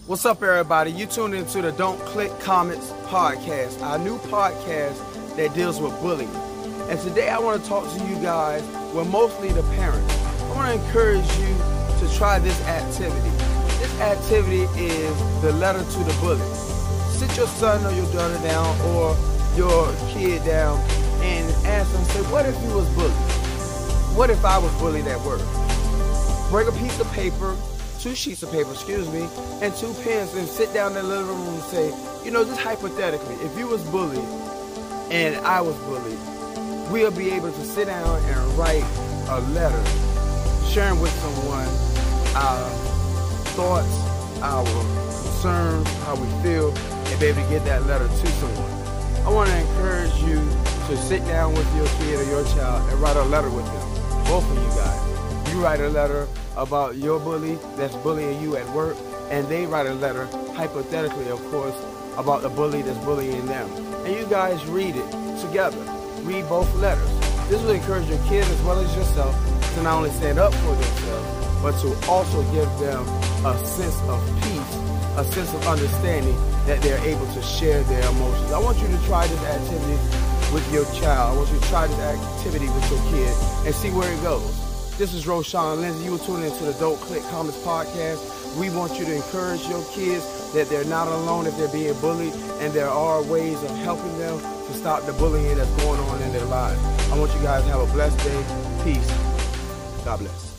What's up, everybody? You tuned into the Don't Click Comments podcast, our new podcast that deals with bullying. And today I want to talk to you guys, well, mostly the parents. I want to encourage you to try this activity. This activity is the letter to the bully. Sit your son or your daughter down or your kid down and ask them, say, what if you was bullied? What if I was bullied at work? Bring a piece of paper, 2 sheets of paper, and 2 pens, and sit down in the living room and say, just hypothetically, if you was bullied and I was bullied, we'll be able to sit down and write a letter, sharing with someone our thoughts, our concerns, how we feel, and be able to get that letter to someone. I want to encourage you to sit down with your kid or your child and write a letter with them, both of you guys. You write a letter about your bully that's bullying you at work, and they write a letter, hypothetically of course, about the bully that's bullying them. And you guys read it together. Read both letters. This will encourage your kid as well as yourself to not only stand up for themselves, but to also give them a sense of peace, a sense of understanding that they're able to share their emotions. I want you to try this activity with your child. I want you to try this activity with your kid and see where it goes. This is Roshan Lindsay. You are tuning into the Don't Click Comments podcast. We want you to encourage your kids that they're not alone if they're being bullied, and there are ways of helping them to stop the bullying that's going on in their lives. I want you guys to have a blessed day. Peace. God bless.